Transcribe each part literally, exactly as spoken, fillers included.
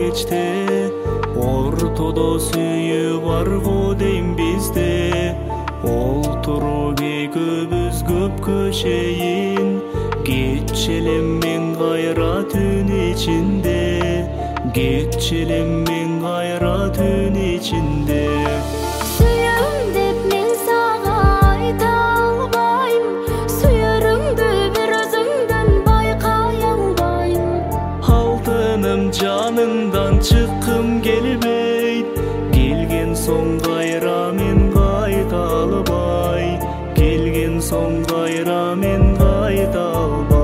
кечте ортодо сүйүү барго дейм бизде олтуруп экөөбүз көпкө чейин кетчелем мен кайра түн ичинде кетчелем мен кайра түн ичинде Сүйөм деп мен сага айта албайм сүйөрүңдү бир өзүңдөн байкай албайм алтыным жаныңдан чыккым келбейт келген соң кайра мен кайта албай келген соң кайра мен кайта албай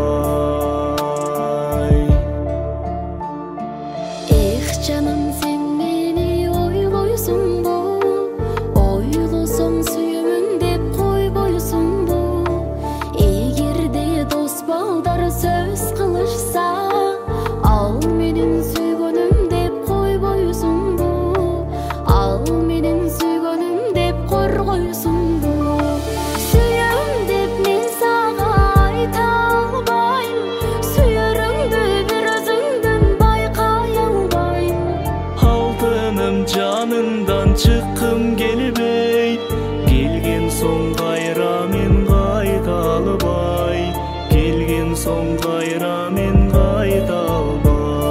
Эх жаным сен мени ойлойсуңбу ойлосоң сүйөмүн деп койбойсуңбу эгерде дос балдар сөз кылышса ал менин сүйгөнүм деп койбойсуңбу ал менин сүйгөнүм деп коргойсуңбу Сүйөм деп мен сага айта албайм сүйөрүңдү бир өзүңдөн байкай албайм алтыным жаныңдан чыккым келбейт келген соң кайра мен кайта албай келген соң кайра мен кайта албай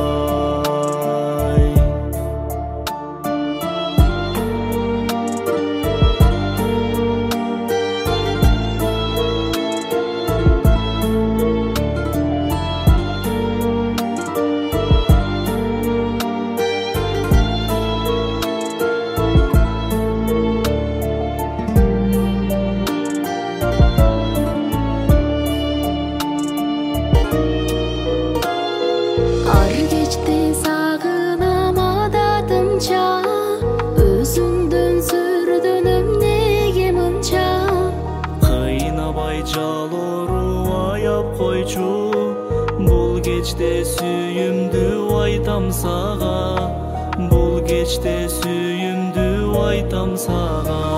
Ар кечте сагынам адатымча өзүңдөн сүрдүнөм неге мынча кыйнабай жалоору аяп койчу бул кечте сүйүмдүү айтам сага бул кечте сүйүмдүү айтам сага